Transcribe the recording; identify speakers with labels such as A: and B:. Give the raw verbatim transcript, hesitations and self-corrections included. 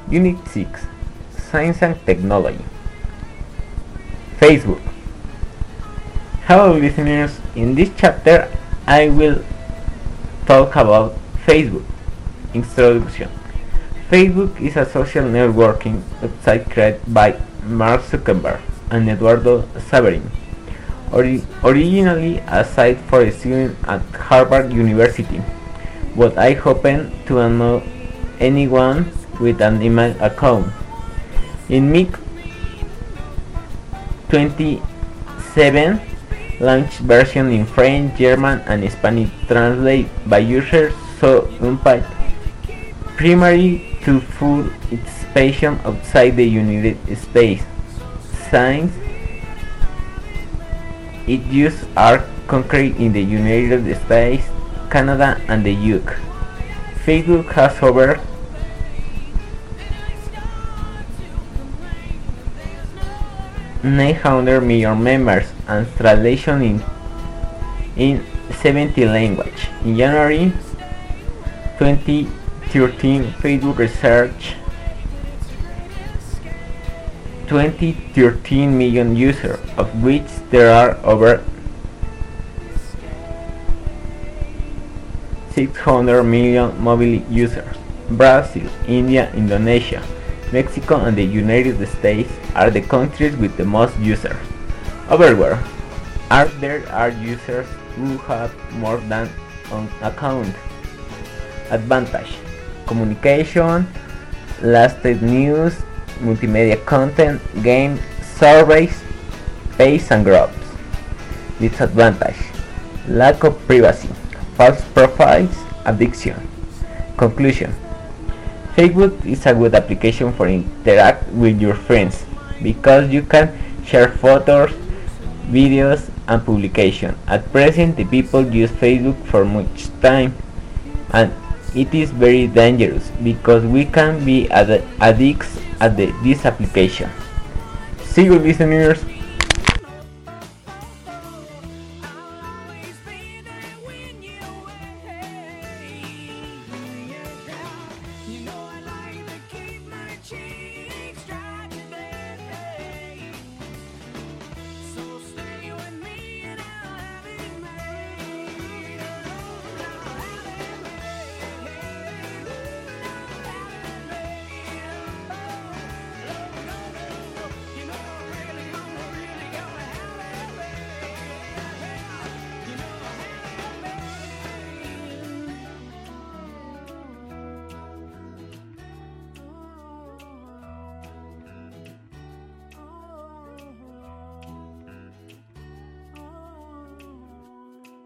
A: Unit six, Science and Technology. Facebook. Hello listeners, in this chapter I will talk about Facebook. Introduction. Facebook is a social networking website created by Mark Zuckerberg and Eduardo Saverin. Ori originally a site for students at Harvard University, but I open to allow anyone with an email account. In mid twenty-seven, launched version in French, German, and Spanish translated by users so impact primarily to full its patient outside the United States. Since its use are concrete in the United States, Canada, and the U K. Facebook has over nine hundred million members and translation in in seventy languages. In January twenty thirteen, Facebook researched twenty thirteen million users, of which there are over six hundred million mobile users. Brazil, India, Indonesia, Mexico, and the United States are the countries with the most users. Overall, are there are users who have more than one account. Advantage: communication, latest news, multimedia content, games, surveys, pages, and groups. Disadvantage: lack of privacy, false profiles, addiction. Conclusion: Facebook is a good application for interact with your friends because you can share photos, videos, and publication. At present, the people use Facebook for much time, and it is very dangerous because we can be ad addicts at the, this application. See you listeners.